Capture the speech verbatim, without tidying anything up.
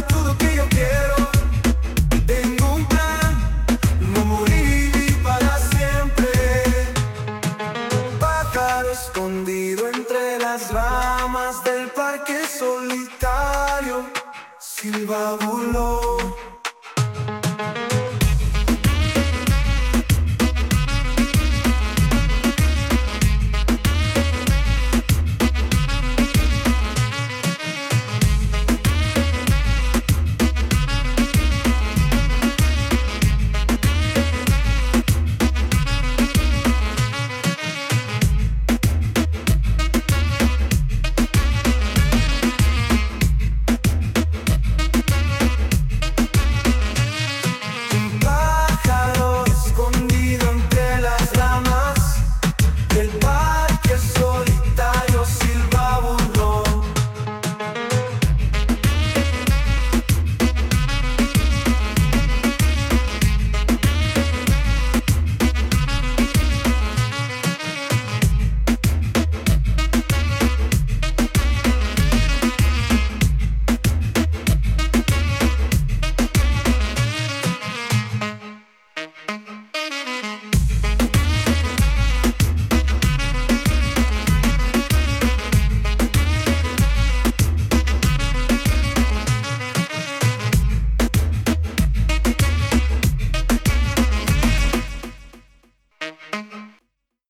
todo que yo quiero. Tengo un plan, no morir para siempre. Pájaro escondido entre las ramas del parque solitario, silba voló.